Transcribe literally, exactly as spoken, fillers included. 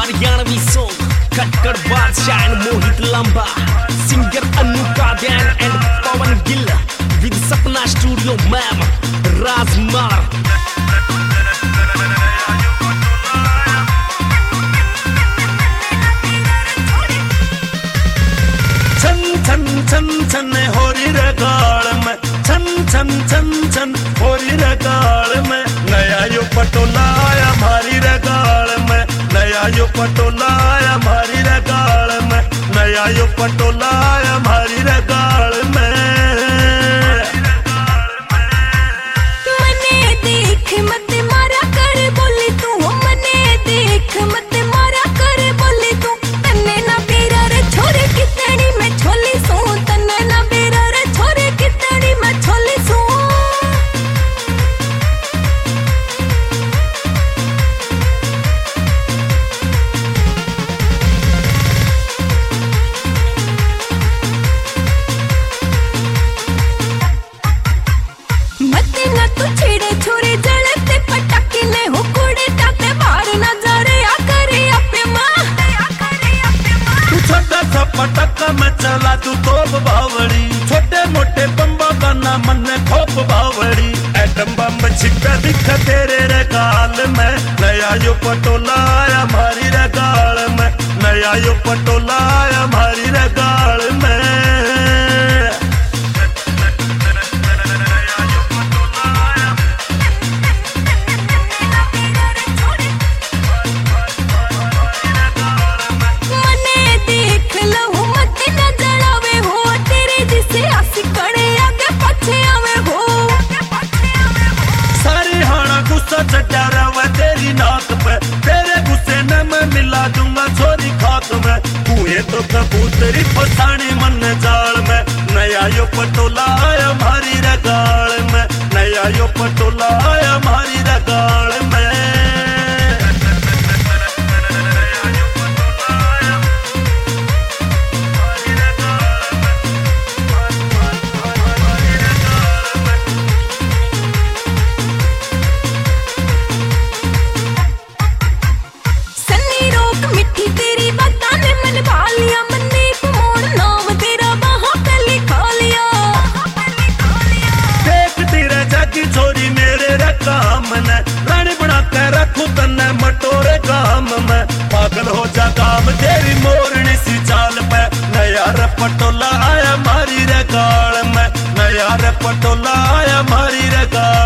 Haryanvi song Khatkar Badshah and Mohit Lamba, singer Anu Kadiyan and Pawan Gill with Sapna studio ma'am राजमार। छन छन छन छन होरी रे गाल में, छन छन छन छन होरी रे गाल में, नया यो पटोला आया मारी रे गाल में, नया यो पटोला आया मारी रे गाल में, नया यो पटोला आया मारी रे गाल में। मने देख मत मारा कर बोले तू, मने देख मत मारा कर बोले तू, तन्ने ना बेरा रे छोरे कितनी मैं छोली सू, तन्ने ना बेरा रे छोरे कितनी मैं छोली सू। मते ना तू छेड़े छोरे जलते पटाके ले हो कुड़े ताते बाहर ना जा रे आ करे अपे मां, आ करे अपे मां। तू छोटा सा पटाखा मैं चला तू तोप बावड़ी, छोटे मोटे बम्बा बना मन खोप बावड़ी, एटम बम छिपा दिख तेरे रे गाल में, नया यो पटोला आया मारी रे गाल में, नया यो पटोला आया मारी रे गाल में। तेरी नाक पे तेरे गुस्से न मैं मिला दूंगा छोरी खाक में, कुएं तो कबूतरी फसानी मन जाल में, नया यो पटोला आया मारी रे गाल में, नया यो पटोला आया मारी रे गाल में। छोरी मेरे रे काम ने रानी बना के रखू तन्ने मटोरे काम में, पागल हो जा काम तेरी मोरनी सी चाल पे, नया रे पटोला आया मारी रे गाल में, नया रे पटोला आया मारी रे गाल